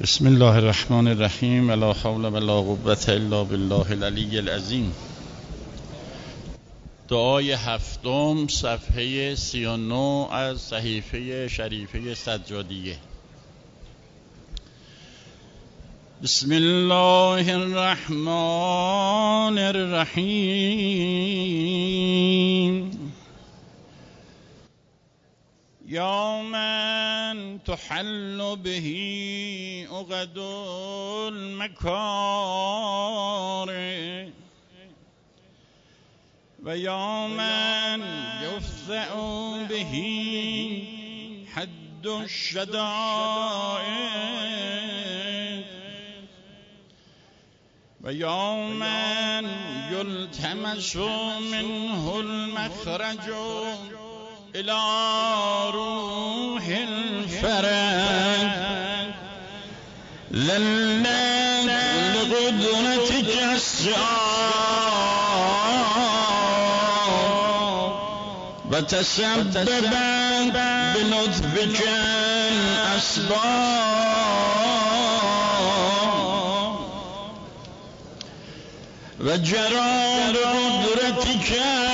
بسم الله الرحمن الرحیم ولا حول ولا قوة الا بالله العلی العظیم. دعای هفتم صفحه 39 از صحیفه شریفه سجادیه. بسم الله الرحمن الرحیم. یا من تحل به عقد المکارم و یا من یفزع به حد الشدائد و یا من یلتمس منه المخرج الى روح الفرج لله لقدرتك السعاد وتسببت بلطفك الاسباب وجرى بقدرتك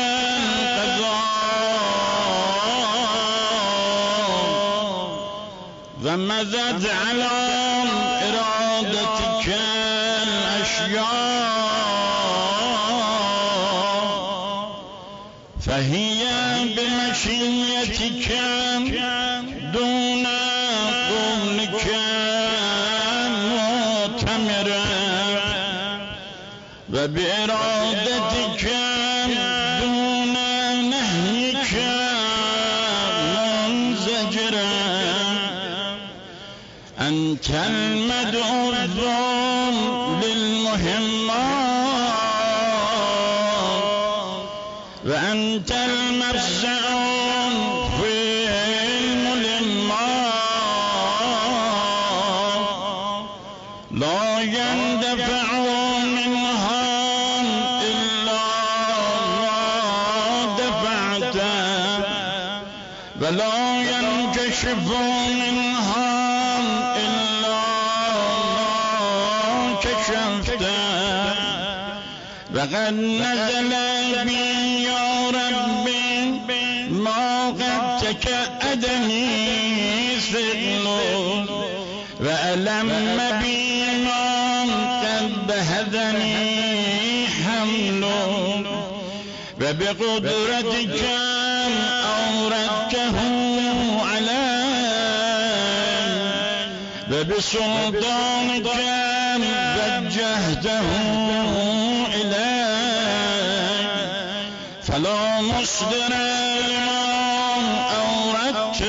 ومدد على إرادتك الأشياء فهي بمشيتك دون قولك مؤتمرة وبإرادتك دون نهيك منزجرة. أنت المدعو للمهمات وأنت المفزع في الملمات لا يندفع منها إلا ما دفعته ولا ينكشف منها وقد نزل بي يا ربي ما قد تكأدني ثقل وألم بي ما قد بهذني حمل وبقدرتك أوردته علي وبسلطانك وجهته فلا مصدر لما أوردت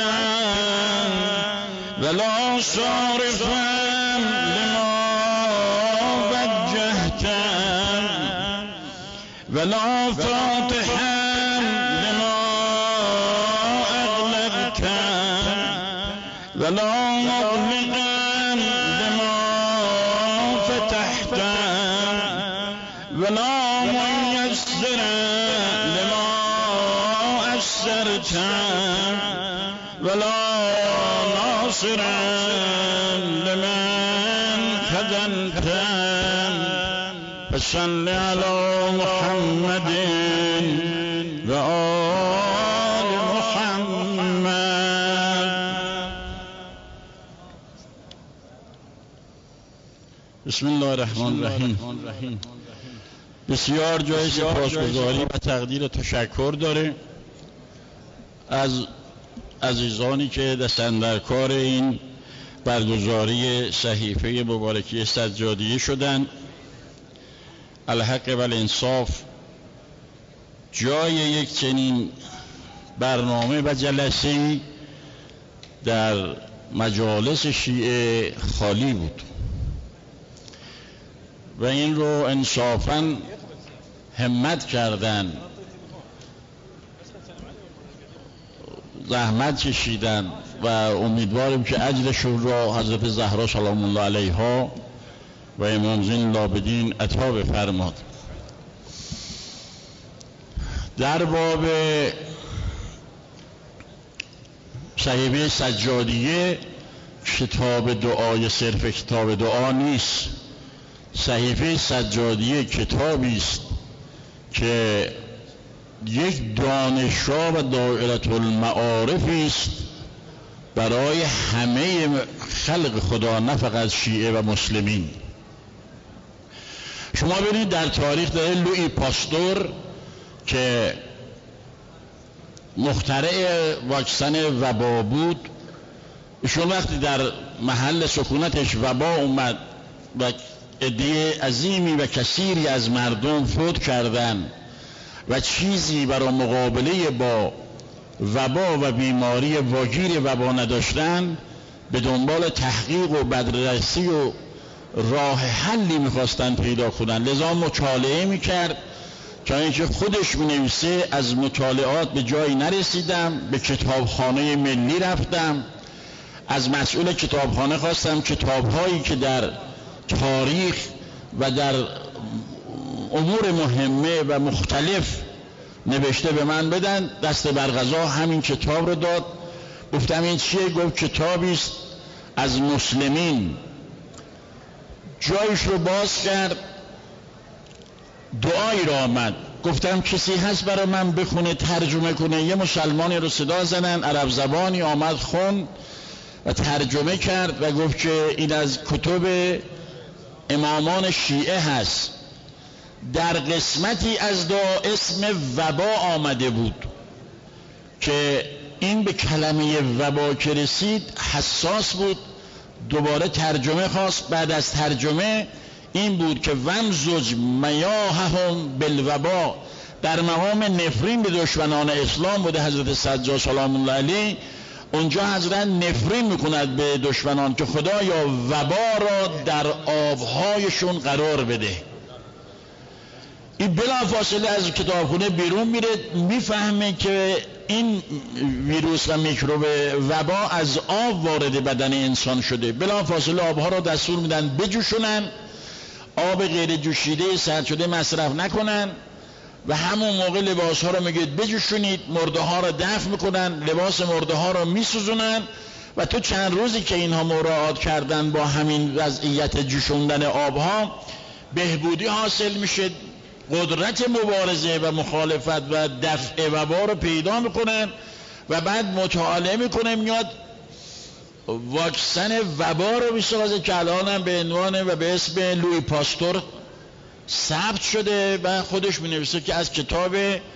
ولا صارف لما وجهت ولا فاتح لما أغلقت ولا مغلق لما فتحت ولا ميسر ولا ناصر لمن خذلت فصل على محمد وآل محمد. بسم الله الرحمن الرحیم. بسیار جای سپاسگزاری و تقدیر تشکر داره از عزیزانی که دست اندر کار این برگزاری صحیفه مبارکی سجادیه شدن. الحق و الانصاف جای یک چنین برنامه و جلسه در مجالس شیعه خالی بود و این رو انصافاً همت کردن، زحمت کشیدن و امیدواریم که اجرشون را حضرت زهرا سلام الله علیها و امام زین العابدین عطا بفرماد. در باب صحیفه سجادیه کتاب دعای صرف کتاب دعا نیست. صحیفه سجادیه کتابی است که یک دانشگاه و دایره المعارفی است برای همه خلق خدا، نه فقط شیعه و مسلمین. شما ببینید در تاریخ داره لوئی پاستور که مخترع واکسن وبا بود، ایشون وقتی در محل سکونتش وبا اومد و عده عظیمی و کثیری از مردم فوت کردن و چیزی برای مقابله با وبا و بیماری واگیر وبا نداشتن، به دنبال تحقیق و بررسی و راه حلی میخواستن پیدا کنن. لذا مطالعه میکرد تا اینکه خودش مینویسه از مطالعات به جایی نرسیدم، به کتابخانه ملی رفتم، از مسئول کتابخانه خواستم کتابهایی که در تاریخ و در امور مهمه و مختلف نوشته به من بدن. دست برقضا همین کتاب رو داد. گفتم این چیه؟ گفت کتابی است از مسلمین. جایش رو باز کرد، دعایی را آمد. گفتم کسی هست برای من بخونه ترجمه کنه؟ یه مسلمانی رو صدا زدن، عرب زبانی آمد خوند و ترجمه کرد و گفت که این از کتب امامان شیعه هست. در قسمتی از دعا اسم وبا آمده بود که این به کلمه وبا که رسید حساس بود، دوباره ترجمه خواست. بعد از ترجمه این بود که ومزج میاههم بالوبا، در مقام نفرین به دشمنان اسلام بوده حضرت سجاد سلام الله علیه. اونجا حضرت نفرین میکند به دشمنان که خدایا وبا را در آبهایشون قرار بده. این بلافاصله از کتابخونه بیرون میره، میفهمه که این ویروس و میکروب وبا از آب وارد بدن انسان شده. بلافاصله آبها را دستور میدن بجوشونن، آب غیر جوشیده سرد شده مصرف نکنن و همون موقع لباس ها رو میگید بجوشونید. مرده ها رو دفن میکنن، لباس مرده ها رو میسوزونن و تو چند روزی که اینها مراعات کردن با همین وضعیت جوشوندن آبها بهبودی حاصل میشه. قدرت مبارزه و مخالفت و دفع وبا رو پیدا میکنن و بعد مطالعه میکنه، میاد واکسن وبا رو میسازه که الان هم به عنوان و به اسم لوئی پاستور ثبت شده و خودش مینویسه که از کتاب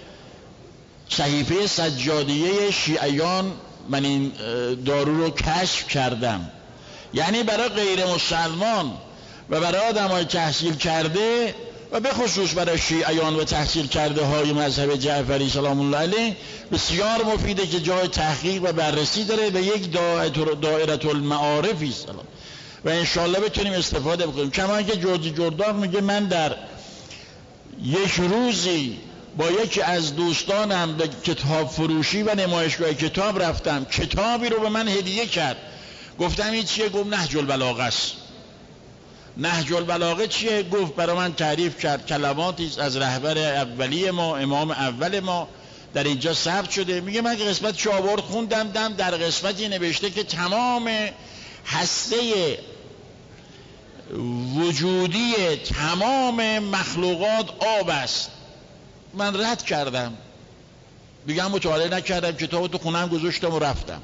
صحیفه سجادیه شیعیان من این دارو رو کشف کردم. یعنی برای غیر مسلمان و برای آدمای تحصیل کرده و به خصوص برای شیعیان و تحصیل کرده های مذهب جعفری سلام الله علیه بسیار مفیده که جای تحقیق و بررسی داره و یک دایره المعارفی است و انشالله بتونیم استفاده بکنیم. کما که جورج جرداق میگه من در یک روزی با یکی از دوستانم به کتاب فروشی و نمایشگاه کتاب رفتم، کتابی رو به من هدیه کرد. گفتم این چیه؟ گفت نهج البلاغه است. نهج البلاغه چیه؟ گفت برای من تعریف کرد، کلماتی از رهبر اولی ما، امام اول ما در اینجا ثبت شده. میگه من قسمت آورد خوندم، در قسمتی نوشته که تمام هسته وجودی تمام مخلوقات آب است. من رد کردم، دیگه مطالعه نکردم، کتابو تو خونم گذاشتم و رفتم.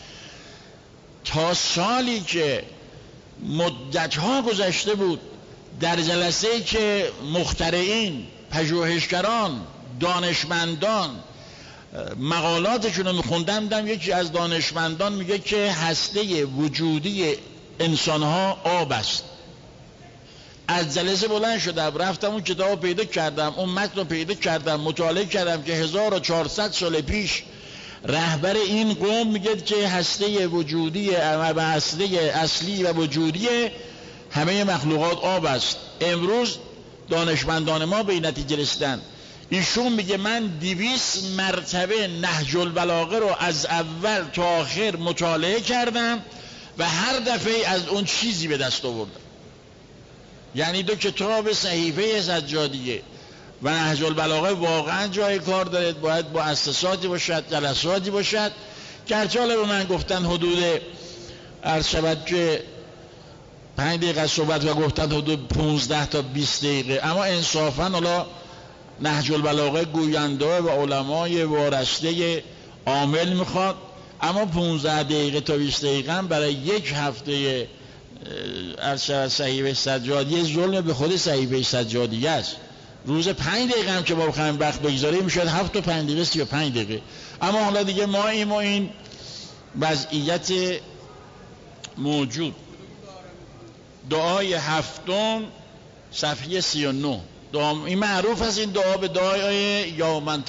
تا سالی که مدتها گذشته بود در جلسه‌ای که مخترعین، پژوهشگران، دانشمندان مقالاتشون رو میخوندم، دیدم یکی از دانشمندان میگه که هسته وجودی انسانها آب است. از جلسه بلند شدم رفتم اون کتاب پیدا کردم، اون متن رو پیدا کردم، مطالعه کردم که 1400 سال پیش رهبر این قوم میگه که هسته وجودی و هسته اصلی و وجودی همه مخلوقات آب است. امروز دانشمندان ما به این نتیجه رسیدن. ایشون میگه من 200 مرتبه نهج البلاغه رو از اول تا آخر مطالعه کردم و هر دفعه از اون چیزی به دست آوردم. یعنی دو کتاب صحیفه سجادیه و نهج البلاغه واقعا جای کار داره، باید مؤسساتی باشد، جلساتی باشد. گرچه به من گفتن حدود عرض شود که 5 دقیقه صحبت و گفتن حدود 15 تا 20 دقیقه، اما انصافاً حالا نهج البلاغه گوینده و علمای وارسته عامل میخواد، اما 15 دقیقه تا 20 دقیقه برای یک هفته عرض شود صحیفه سجادیه ظلم به خود صحیفه سجادیه است. روز 5 دقیقه هم که ما بخوایم وقت بگذاریم میشد 7 تا 5 دقیقه 35 دقیقه. اما حالا دیگه ما این وضعیت موجود. دعای هفتم صفحه 39 این معروف است، این دعا به دعای یا من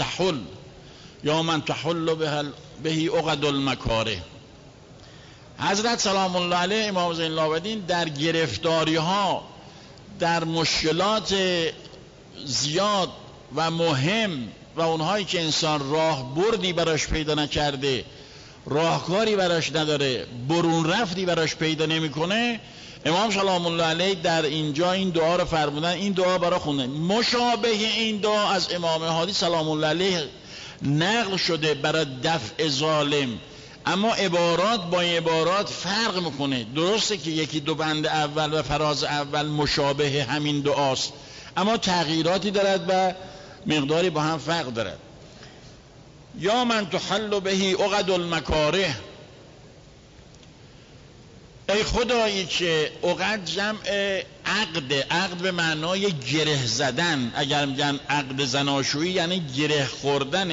تحل بهی عقد المکاره. حضرت سلام الله علیه امام زین العابدین در گرفتاری ها، در مشکلات زیاد و مهم و اونهایی که انسان راه بردی براش پیدا نکرده، راهکاری براش نداره، برون رفتی براش پیدا نمیکنه، امام سلام الله علیه در اینجا این دعا رو فرمودن. این دعا برای خونه مشابه این دعا از امام هادی سلام الله علیه نقل شده برای دفع ظالم، اما عبارات با عبارات فرق میکنه. درسته که یکی دو بند اول و فراز اول مشابه همین دعاست، اما تغییراتی دارد و مقداری با هم فرق دارد. یا من تحل بهی عقد المکاره، ای خدایی که عقد جمع عقد به معنای گره زدن. اگر میگن عقد زناشویی یعنی گره خوردن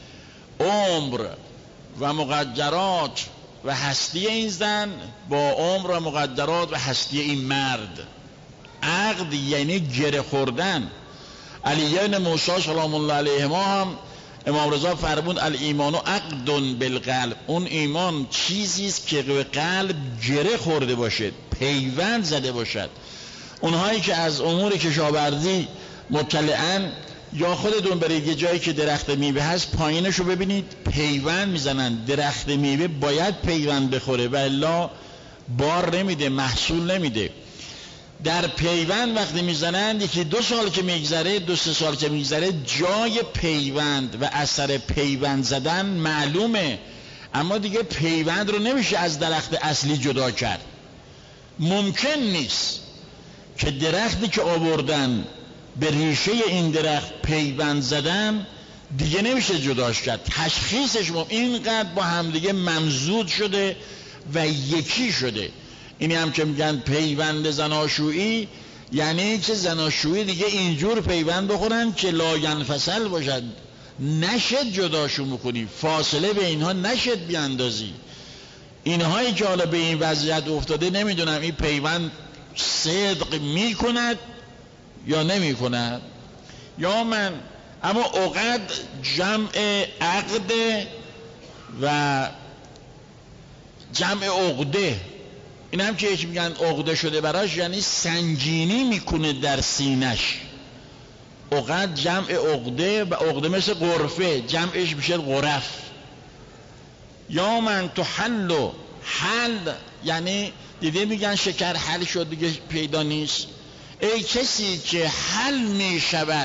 عمر و مقدرات و هستی این زن با عمر و مقدرات و هستی این مرد. عقد یعنی گره خوردن. علی بن موسی سلام الله علیهما هم امام رضا فرمود الایمان عقد بالقلب، اون ایمان چیزی است که به قلب گره خورده باشد، پیوند زده باشد. اونهایی که از امور کشاورزی مطلعن، یا خودتون برید یه جایی که درخت میوه هست پایینشو ببینید پیوند میزنن. درخت میوه باید پیوند بخوره و الا بار نمیده، محصول نمیده. در پیوند وقتی میزنن یکی 2 سال که میگذره، 2-3 سال که میگذره جای پیوند و اثر پیوند زدن معلومه، اما دیگه پیوند رو نمیشه از درخت اصلی جدا کرد. ممکن نیست که درختی که آوردن به ریشه این درخت پیوند زدن دیگه نمیشه جداش کرد. تشخیصش اینقدر با همدیگه ممزود شده و یکی شده. اینی هم که میگن پیوند زناشویی، یعنی که زناشویی دیگه اینجور پیوند بخورن که لاینفصل باشد، نشد جداشون بکنی، فاصله به اینها نشد بیاندازی. اینهایی که حالا به این وضعیت افتاده نمیدونم این پیوند صدق میکند یا نمیکند. یا من اما عقد جمع عقد و جمع عقده. این هم که یکی میگن عقده شده براش یعنی سنگینی میکنه در سینش. عقد جمع عقده و عقده مثل غرفه، جمعش میشه غرف. یا من تحل، حل یعنی دیده میگن شکر حل شد دیگه پیدا نیست. ای کسی که حل میشود،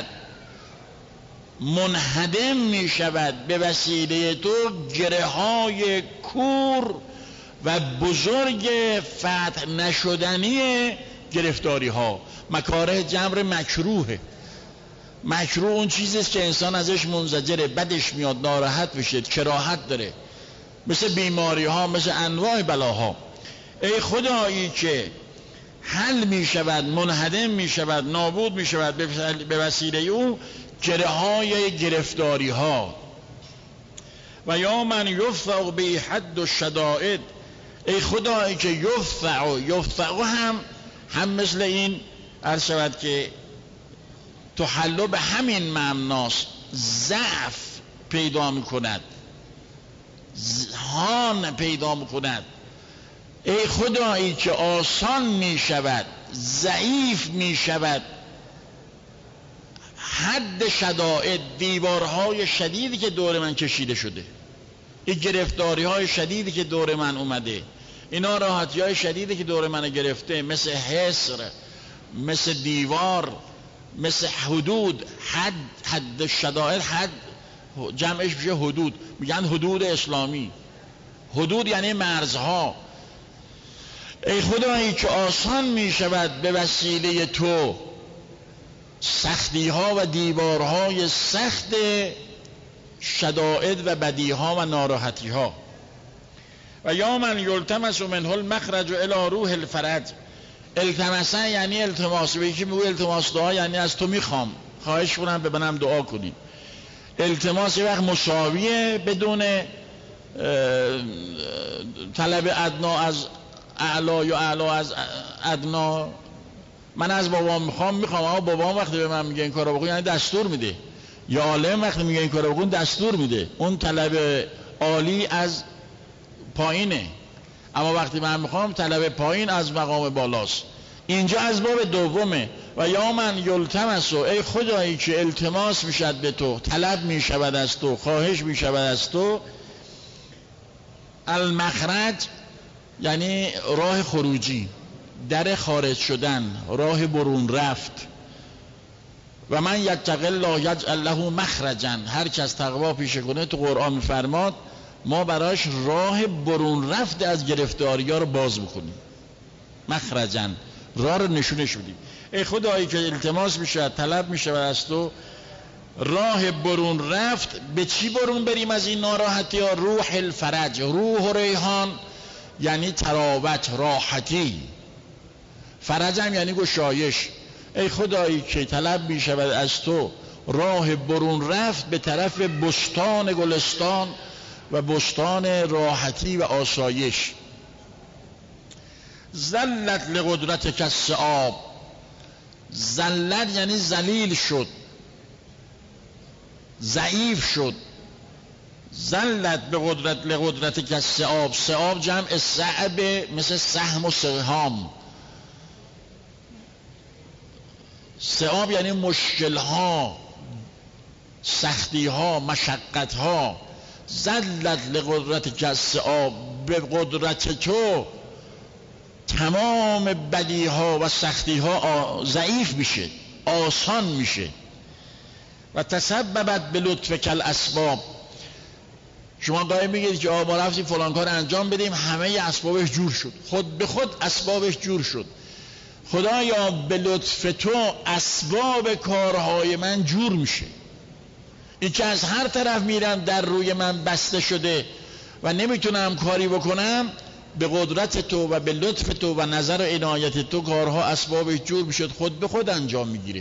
منهدم میشود به وسیله تو گره های کور و بزرگ فتح نشدنی گرفتاری ها. مکاره جمع مکروه. مکروه اون چیزیست که انسان ازش منزجره، بدش میاد، ناراحت بشه، کراهت داره، مثل بیماری ها، مثل انواع بلاها. ای خدایی که حل می شود، منهدم می شود، نابود می شود به وسیله او گره های گرفتاری ها. و یا من یفع به حد الشدائد، ای خدایی که یفع هم مثل این عرض شود که تحلو به همین معناست، ضعف پیدا می کند، هان پیدا می کند. ای خدایی که آسان می شود، ضعیف می شود حد شدائد، دیوارهای شدیدی که دور من کشیده شده، این گرفتاری های شدیدی که دور من اومده، اینا راحتی های شدیدی که دور من گرفته، مثل حصر، مثل دیوار، مثل حدود. حد شدائد، حد جمعش میشه حدود، میگن حدود اسلامی. حدود یعنی مرزها. ای خدایی که آسان می شود به وسیله تو سختی ها و دیوارهای سخت شدائد و بدی ها و ناراحتی ها. و یا من یلتمس منه المخرج الی روح الفرج. التمسه یعنی التماس، به یکی میگه التماس دعا یعنی از تو میخوام، خواهش کنم به منم دعا کنی. التماس یه وقت مساویه بدون طلب ادنا از اعلا یا اعلا از ادنا. من از بابام میخوام اما بابام وقتی به من میگه این کارو بکن یعنی دستور میده، یا عالم وقتی میگه این کارو بکن دستور میده، اون طلب عالی از پایینه، اما وقتی من میخوام طلب پایین از مقام بالاست. اینجا از باب دومه. و یا من یلتمس، ای خدایی که التماس میشد به تو، طلب میشود از تو، خواهش میشود از تو، المخرج یعنی راه خروجی، در خارج شدن، راه برون رفت. و من یتق الله یجعل له مخرجا، هر کس تقوا پیشه کنه تو قرآن میفرماد ما براش راه برون رفت از گرفتاری ها رو باز بکنیم. مخرجا، راه رو نشونش بدیم. ای خدایی که التماس میشه، طلب میشه از تو راه برون رفت. به چی برون بریم از این ناراحتی ها؟ روح الفرج، روح و ریحان یعنی تراوت، راحتی. فرج هم یعنی گشایش. ای خدایی که طلب میشه از تو راه برون رفت به طرف بستان گلستان و بستان راحتی و آسایش. زلت لقدرتک السعاب، زلت یعنی ذلیل شد، ضعیف شد. زلت به قدرت لقدرتک السعاب، سعاب جمع صعب مثل سهم و سهام. سعاب یعنی مشکل ها، سختی ها، مشقت ها. زلت لقدرتک السعاب، به قدرت تو تمام بدی ها و سختی ها ضعیف میشه، آسان میشه. و تسببت به لطفک الاسباب، شما گاهی میگید که ما رفتیم فلان کار انجام بدیم، همه اسبابش جور شد، خود به خود اسبابش جور شد. خدایا به لطف تو اسباب کارهای من جور میشه. این که از هر طرف میرم در روی من بسته شده و نمیتونم کاری بکنم، به قدرت تو و به لطف تو و نظر و عنایت تو کارها اسبابش جور میشد، خود به خود انجام میگیره.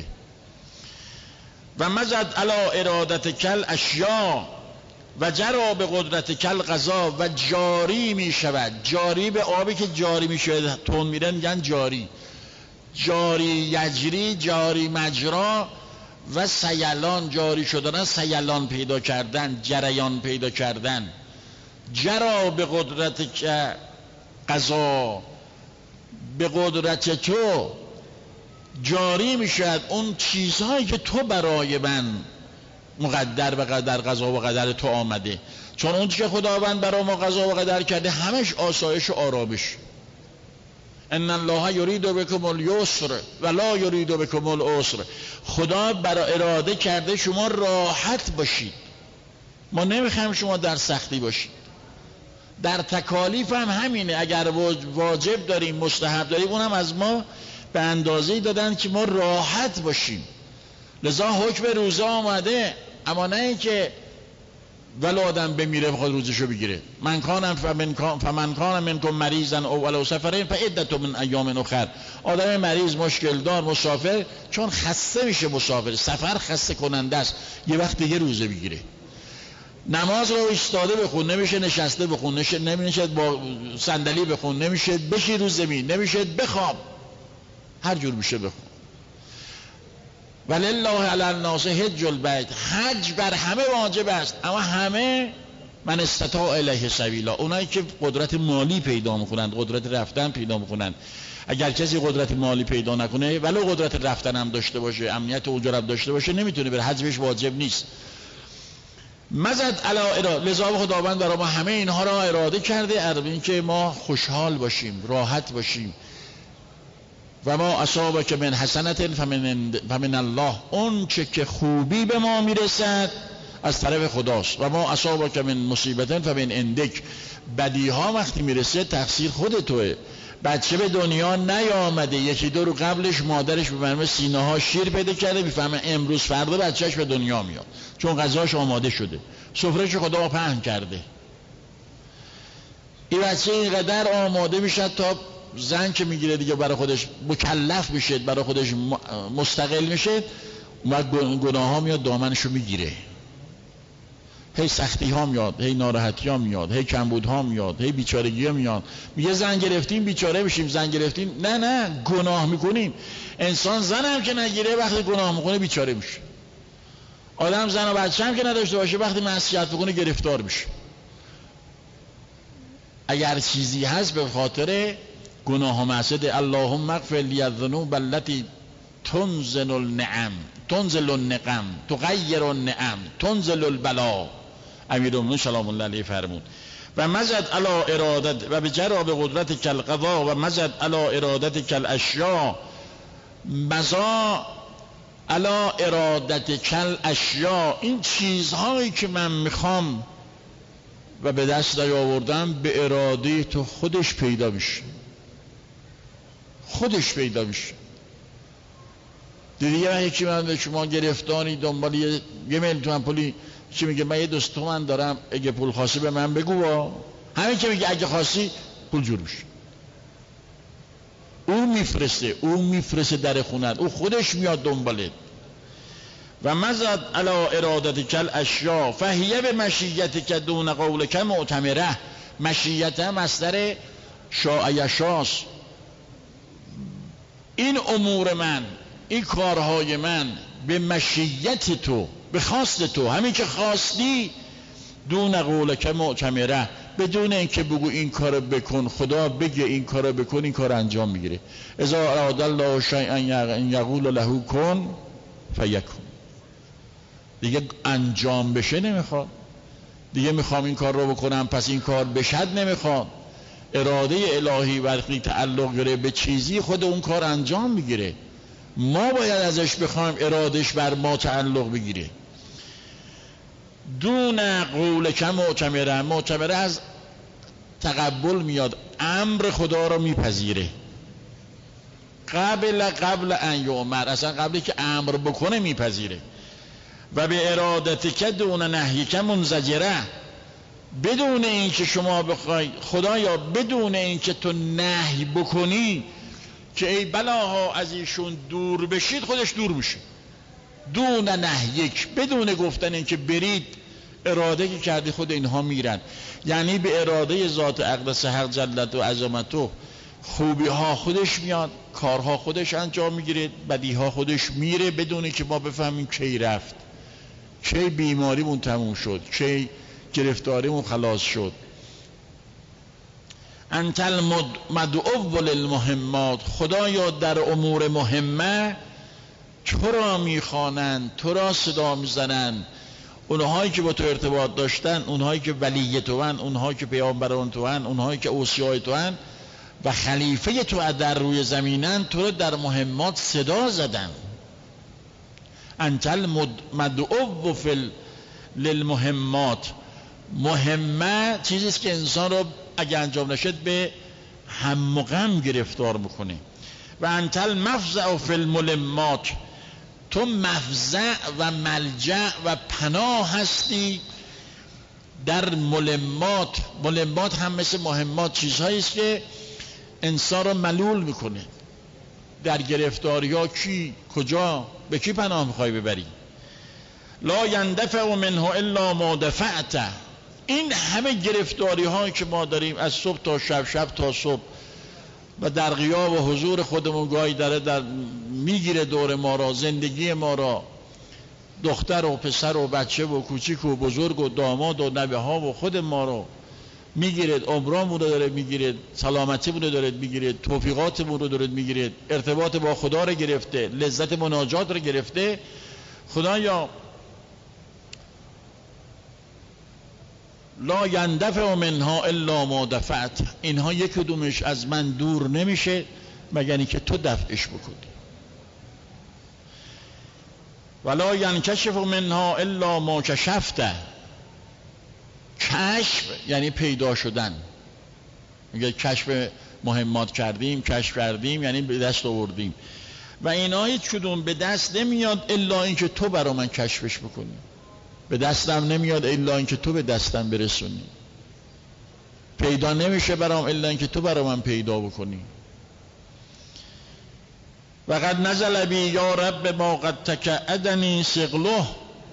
و مزد علی ارادت کل اشیا و جرا به قدرت کل قضا، و جاری میشود. جاری به آبی که جاری میشه تون میره میگن جاری. جاری یجری، جاری مجرا. و سیلان، جاری شدن، سیلان پیدا کردن، جریان پیدا کردن. جرا به قدرت که قضا، به قدرت تو جاری میشد اون چیزهایی که تو برای من مقدر و قدر، قضا و قدر تو آمده. چون اون که خداوند برای ما قضا و قدر کرده همش آسایش و آرامش. ان الله یرید بکم الیسر و لا یرید بکم العسر. خدا برای اراده کرده شما راحت باشید، ما نمیخوایم شما در سختی باشید. در تکالیف هم همینه، اگر واجب داریم، مستحب داریم، اونم از ما به اندازه‌ای دادن که ما راحت باشیم. لذا حکم روزه آمده، اما نه اینکه ولو آدم بمیره بخواد روزشو بگیره. من کانم فمن کان منکم مریضا او علی سفر فعدة من ایام اخر. آدم مریض، مشکل دار، مسافر، چون خسته میشه، مسافر سفر خسته کننده است، یه وقت دیگه روزه بگیره. نماز رو ایستاده بخون، نمیشه نشسته بخون، نمیشه با صندلی بخون، نمیشه بشی رو زمین، نمیشه بخواب، هر جور میشه بخون. ولله علی الناس حج البیت، حج بر همه واجب است، اما همه من استطاع الیه سبیلا، اونایی که قدرت مالی پیدا میکنند، قدرت رفتن پیدا میکنند. اگر کسی قدرت مالی پیدا نکنه، ولو قدرت رفتن هم داشته باشه، امنیت اونجا هم داشته باشه، نمیتونه بره، حج بهش واجب نیست. مزد علی اراده، لذا خداوند برای ما همه اینها را اراده کرده، این که ما خوشحال باشیم، راحت باشیم. و ما اصابک من حسنت فمن الله، اون چه که خوبی به ما میرسد از طرف خداست. و ما اصابک من مصیبت فمن عندک، بدی ها وقتی میرسه تقصیر خود توه. بچه به دنیا نیامده، یکی دو رو قبلش مادرش به سینه ها شیر پیدا کرده، میفهمه امروز فردا بچهش به دنیا میاد، چون غذاش آماده شده، سفرهش خدا پهن کرده. این بچه اینقدر آماده میشه تا زن که میگیره دیگه برای خودش مکلف میشه، برای خودش مستقل میشه، و گناه ها میاد دامنشو میگیره، هی سختی ها میاد، هی ناراحتی ها میاد، هی کمبود ها میاد، هی بیچارگی ها میاد. میگه زن گرفتیم بیچاره بشیم، زن گرفتیم نه گناه میکنیم. انسان زن هم که نگیره وقتی گناه میکنه بیچاره میشه. آدم زن و بچه هم که نداشته باشه وقتی معصیت بکنه گرفتار میشه. اگر چیزی هست به خاطر گناه و معصیت. اللهم اغفر لی الذنوب التي تنزل النعم تغیر النعم تنزل البلا. امیرالمومنین سلام الله علیه فرمود و مزد علی ارادت و بجرا به قدرت کل قضا و مزد علی ارادت کل اشیا مزا علی ارادت کل اشیا. این چیزهایی که من میخوام و به دست نیاوردم به اراده تو خودش پیدا میشه، خودش پیدا میشه. دیدی یکی من به شما گرفتانی دنبال یه میلیون تومن پولی چی میگه، من یه 200 تومن دارم اگه پول خواستی به من بگو با. همین که میگه اگه خواستی پول جور میشه. او میفرسته در خونت، او خودش میاد دنبالت. و مزد علی ارادت کل اشیا فهیه به مشیت که دون قول که معتمره. مشیت مصدر شاعیشاست. این امور من، این کارهای من به مشیت تو، به خواست تو، همین که خواستی، دون قول که معتمره، بدون اینکه بگو این کارو بکن، خدا بگه این کارو بکن، این کار انجام میگیره. اذا اراد الله شیئا یقول له کن فیکون. دیگه انجام بشه نمیخواد، دیگه میخوام این کار رو بکنم پس این کار بشد نمیخواد. اراده الهی وقتی تعلق گره به چیزی خود اون کار انجام میگیره. ما باید ازش بخوایم ارادش بر ما تعلق بگیره. دون قول که معتمره از تقبل میاد، امر خدا رو میپذیره. قبل ان یؤمر، اصلا قبلی که امر بکنه میپذیره. و به ارادت که دون نهی که منزجره، بدون این که شما بخوای خدایا، بدون این که تو نهی بکنی که ای بلاها از ایشون دور بشید، خودش دور میشه. دون نهیک، بدون گفتن این که برید، اراده که کردی خود اینها میرن. یعنی به اراده ذات اقدس حق جلت و عظمتو خوبی ها خودش میاد، کارها خودش انجام میگیره، بدی ها خودش میره، بدون که ما بفهمیم کی رفت، کی بیماریمون تموم شد، کی گرفتاریمون خلاص شد. انت المدعو للمهمات، خدایا در امور مهمه تو را میخوانند، تو را صدا میزنند. اونهایی که با تو ارتباط داشتن، اونهایی که ولی تو هن، اونهایی که پیامبران تو هن، اونهایی که اوصیای تو هن و خلیفه تو در روی زمینن، تو را در مهمات صدا زدن. انت المدعو للمهمات. مهمه چیزیست که انسان رو اگه انجام نشد به هم و غم گرفتار میکنه. و انت المفزع فی الملمات، تو مفزع و ملجأ و پناه هستی در ملمات. ملمات هم مثل مهمات چیزهایی است که انسان رو ملول میکنه. در گرفتاری ها کی، کجا، به کی پناه میخوای ببری؟ لا یندفع منه الا ما دفعته. این همه گرفتاری هایی که ما داریم از صبح تا شب، شب تا صبح، و در غیاب و حضور خودمون گاهی در میگیره دور ما را، زندگی ما را، دختر و پسر و بچه و کوچیک و بزرگ و داماد و نوه ها و خود ما رو میگیرد، عمرامون رو داره میگیرد، سلامتیمون رو داره میگیرد، توفیقاتمون رو داره میگیرد، ارتباط با خدا رو گرفته، لذت مناجات رو گرفته. خدایا لا یندفع منها الا ما دفعت، اینها یک کدومش از من دور نمیشه مگر اینکه تو دفعش بکنی. ولا ینکشف منها الا ما کشفته. کشف یعنی پیدا شدن. میگه کشف مهمات کردیم، کشف کردیم، یعنی به دست آوردیم و اینا هیچ کدوم به دست نمیاد الا اینکه تو برا من کشفش بکنی. به دستم نمیاد الا اینکه تو به دستم برسونی. پیدا نمیشه برام الا اینکه تو برا من پیدا بکنی. و قد نزل بی یا رب ما قد تکعدنی ثقله.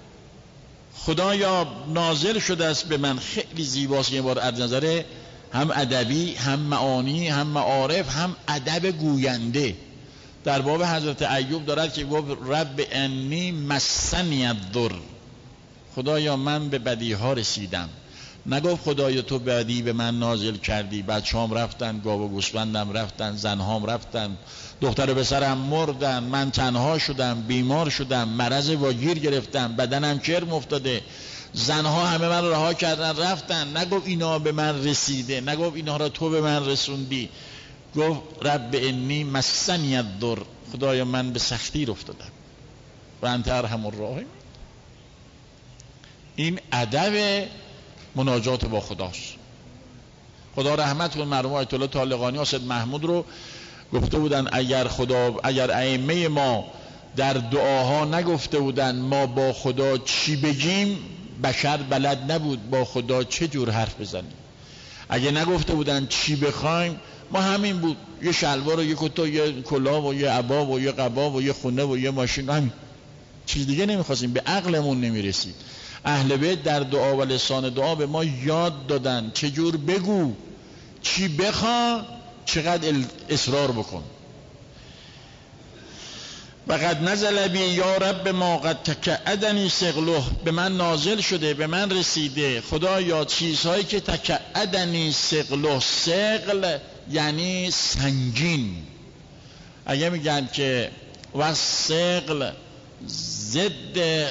خدایا نازل شده است به من، خیلی زیباست یه بار از نظر هم ادبی، هم معانی، هم معارف، هم ادب گوینده. در باب حضرت ایوب دارد که گفت رب انی مسنی الضر. خدایا من به بدی ها رسیدم. نگفت خدایا تو بدی به من نازل کردی، بچه‌هام رفتن، گاو و گوسفندم رفتن، زنهام رفتن، دختر و پسرم مردن، من تنها شدم، بیمار شدم، مرض واگیر گرفتم، بدنم کرم افتاده، زنها همه من رها کردن رفتن. نگفت اینا به من رسیده، نگفت اینا را تو به من رسوندی. گفت رب انی مسنی الضر. خدایا من به سختی افتادم و انت ارحم الراحمین. این ادب مناجات با خداست. خدا رحمت کن مرحوم آیت الله طالقانی حسین محمود رو گفته بودن اگر ائمه ما در دعاها نگفته بودن ما با خدا چی بگیم، بشر بلد نبود با خدا چه جور حرف بزنیم. اگه نگفته بودن چی بخوایم، ما همین بود، یه شلوار و یه کتا، یه کلاه و یه عبا و یه قبا و یه خونه و یه ماشین، همین، چیز دیگه نمیخواستیم، به عقلمون نمیرسید. اهل بیت در دعا و لسان دعا به ما یاد دادن چجور بگو، چی بخوا، چقدر اصرار بکن. و قد نزل بی یا رب ما قد تکعدنی ثقله. به من نازل شده، به من رسیده خدایا چیزهایی که تکعدنی ثقله. ثقل یعنی سنگین. اگه میگن که و ثقل ضد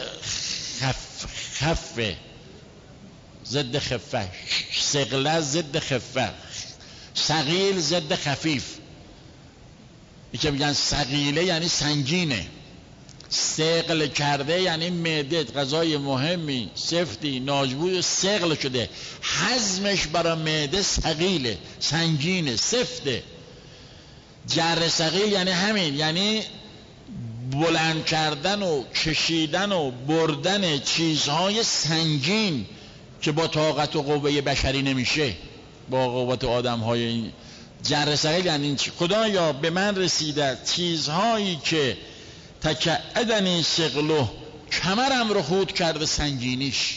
خفه، ضد خفه، ثقله ضد خفه، ثقیل ضد خفیف. این که میگن ثقیله یعنی سنگینه، ثقل کرده یعنی معده غذای مهمی سفتی ناجبود ثقل شده، هضمش برای معده ثقیله، سنگینه، سفته. جر ثقیل یعنی همین، یعنی بلند کردن و کشیدن و بردن چیزهای سنگین که با طاقت و قوه بشری نمیشه، با قوت آدم‌های این. جر ثقیل یعنی این. خدایا به من رسیده چیزهایی که تکعدنی ثقله، کمرم رو خود کرده سنگینیش.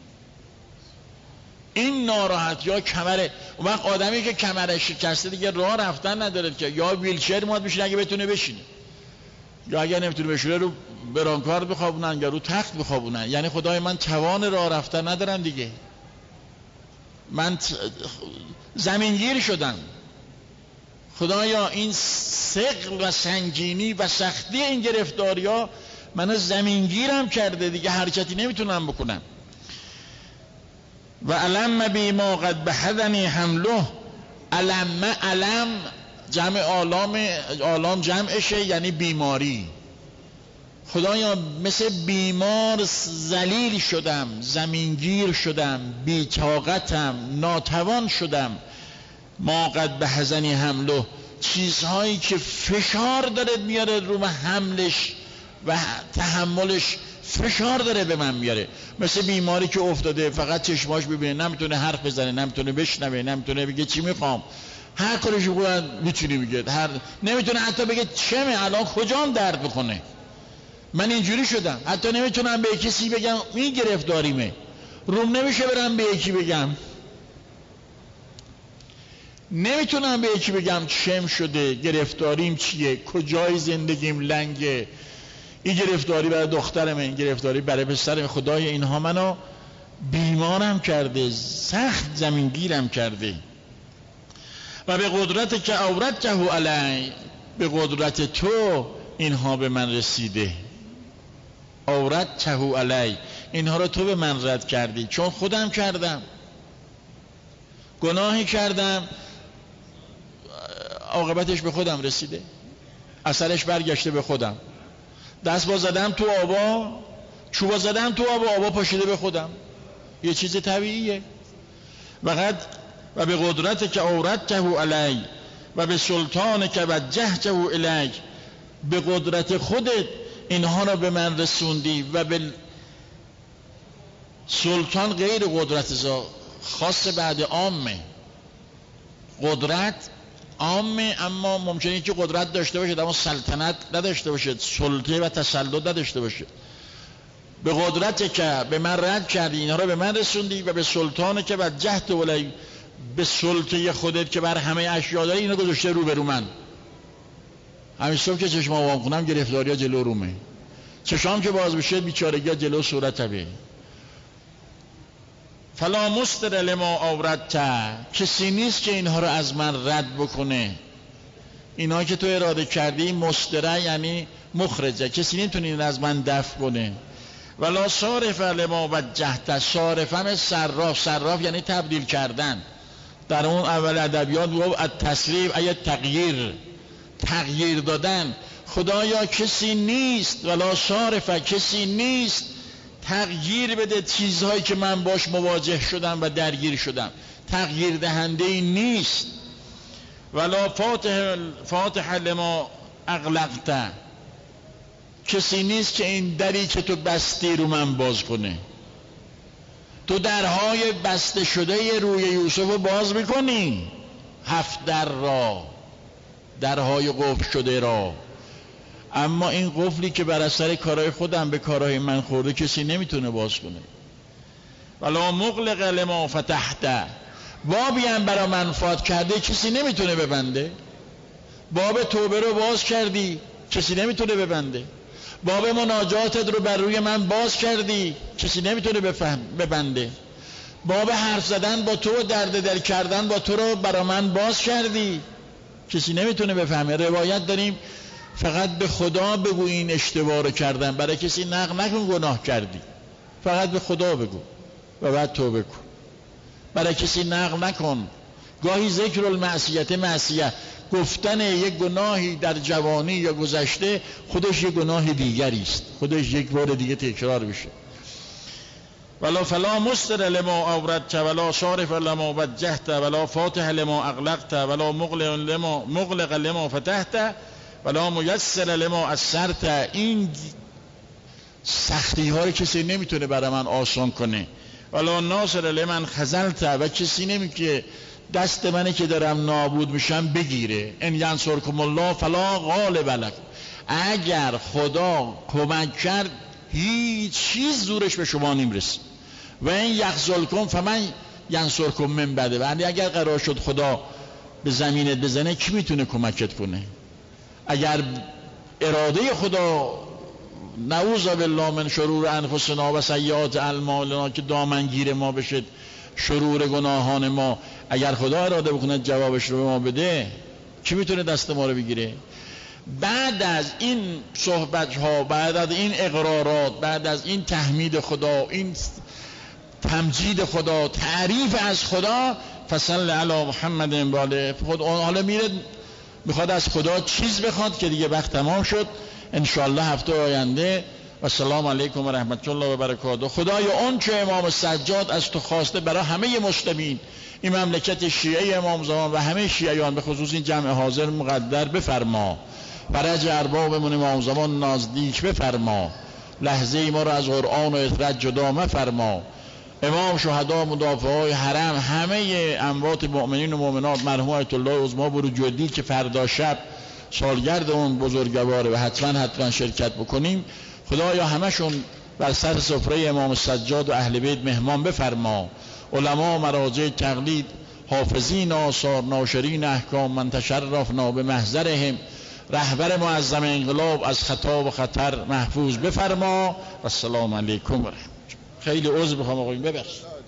این ناراحتی ها کمره. اون وقت آدمی که کمرش شکسته دیگه راه رفتن نداره که یا ویلچر میاد بشینه اگه بتونه بشینه، یا اگر نمیتونه بشینه رو برانکارد بخوابونن یا رو تخت بخوابونن. یعنی خدای من توان راه رفتن ندارم دیگه، من زمینگیر شدم. خدایا این ثقل و سنگینی و سختی این گرفتاری ها منو زمینگیرم کرده دیگه، حرکتی نمیتونم بکنم. و علم بی ما قد بحدنی حمله. علم جمع آلام جمعشه یعنی بیماری. خدایا مثل بیمار ذلیل شدم، زمینگیر شدم، بی‌طاقتم، ناتوان شدم. ما قد بحزنی حمله، چیزهایی که فشار داره میاره رو حملش و تحملش، فشار داره به من میاره. مثل بیماری که افتاده فقط چشماش ببینه، نمیتونه حرف بزنه، نمیتونه بشنوه، نمیتونه بگه چی میخوام، هر کارش بگه میتونه بگه، نمیتونه حتی بگه چمه الان کجام درد بکنه. من اینجوری شدم، حتی نمیتونم به کسی بگم این گرفتاریمه، روم نمیشه برم به یکی بگم، نمیتونم به یکی بگم چم شده، گرفتاریم چیه، کجای زندگیم لنگه، این گرفتاری برای دخترم، این گرفتاری برای پسرم. خدای اینها منو بیمارم کرده، سخت زمینگیرم کرده. و به قدرت که اوردته علی، به قدرت تو اینها به من رسیده. اوردته علی، اینها رو تو به من رد کردی، چون خودم کردم، گناهی کردم، عاقبتش به خودم رسیده، اثرش برگشته به خودم. دست با زدم تو آبا، چوبا زدم تو آبا پاشیده به خودم. یه چیز طبیعیه. و به قدرت که اوردته علی، و به سلطان که وجهته الیک، به قدرت خودت اینها را به من رسوندی. و به سلطان غیر قدرت خاص بعد عامه. قدرت عامه، اما ممکنه که قدرت داشته باشد اما سلطنت نداشته باشد، سلطه و تسلط نداشته باشد. به قدرت که به من رد کردی اینها را به من رسوندی و به سلطان که وجهته الیک، به سلطه خودت که بر همه اشیا داری اینو گذاشته رو به رو من. همین صبح که چشم آوام کنم گرفتاری ها جلو رومه، چشام که باز بشه بیچارگی ها جلو صورتمه. فلا مستر لما آوردت، کسی نیست که اینها رو از من رد بکنه. اینها که تو اراده کردی مستره یعنی مخرجه، کسی نمیتونه این از من دفع کنه. ولا صارف لما وجهت، صارفم صراف یعنی تبدیل کردن. در اون اول ادبیات گفت التصریف ای تغییر دادن. خدایا کسی نیست، ولا صارف، کسی نیست تغییر بده چیزهایی که من باش مواجه شدم و درگیر شدم، تغییر دهنده ای نیست. ولا فاتح لما اغلقت، کسی نیست که این دری که تو بستی رو من باز کنه. تو درهای بسته شده روی یوسف رو باز میکنی، 7 در را، درهای قفل شده را، اما این قفلی که بر اثر کارهای خودم به کارهای من خورده کسی نمیتونه باز کنه. ولا مغلق لما فتحت، بابی هم برای منفعت کرده کسی نمیتونه ببنده. باب توبه رو باز کردی کسی نمیتونه ببنده. باب مناجاتت رو بر روی من باز کردی کسی نمیتونه ببنده. باب حرف زدن با تو و درد دل کردن با تو رو برای من باز کردی کسی نمیتونه بفهمه. روایت داریم فقط به خدا بگو این اشتباه رو کردم، برای کسی نقل نکن گناه کردی، فقط به خدا بگو و بعد توبه کن، برای کسی نقل نکن. گاهی ذکر المعصیت، معصیت گفتن یک گناهی در جوانی یا گذشته خودش یک گناه دیگری است، خودش یک بار دیگه تکرار بشه. ولا فلا مستر لما آوردت ولا صارف لما وجهت ولا فاتح لما اغلقت ولا مغلق لما فتحت ولا میسر لما اسرت. این سختی ها رو کسی نمیتونه برای من آسان کنه. ولا ناصر لمن خذلت، و کسی نمیتونه دست منی که دارم نابود میشم بگیره. ان ینصرکم الله فلا غالب لکم، اگر خدا کمک کرد هیچ چیز زورش به شما نمیرسه. و این یخذلکم فمن ینصرکم من بعده، یعنی اگر قرار شد خدا به زمینت بزنه کی میتونه کمکت کنه؟ اگر اراده خدا نعوذ بالله من شرور انفسنا و سیئات اعمالنا که دامنگیر ما بشه شرور گناهان ما، اگر خدا اراده بکنه جوابش رو به ما بده کی میتونه دست ما رو بگیره؟ بعد از این صحبت ها، بعد از این اقرارات، بعد از این تحمید خدا، این تمجید خدا، تعریف از خدا، فصل علی محمد باله، خود حالا میره میخواد از خدا چیز بخواد که دیگه وقت تمام شد. انشاءالله هفته آینده. و السلام علیکم و رحمت الله و برکاته. خدای اون چه امام سجاد از تو خواسته برای همه مسلمین این مملکت شیعه امام زمان و همه شیعیان به خصوص این جمع حاضر مقدر بفرما. فرج اربابمون امام زمان نزدیک بفرما. لحظه ما رو از قرآن و اطرت جدا مفرما. امام شهدا مدافعای حرم، همه اموات مؤمنین و مؤمنات، مرحوم آیت الله عظما بروجردی که فردا شب سالگرد اون بزرگواره و حتما شرکت بکنیم، خدایا همشون بر سر سفره امام سجاد و اهل بیت مهمان بفرما. علما، مراجع تقلید، حافظین آثار، ناشرین احکام، من تشرفنا به محضرهم، رهبر معظم انقلاب از خطا و خطر محفوظ بفرما. و السلام علیکم و رحمت. خیلی عذر بخوام آقایون، ببخشید.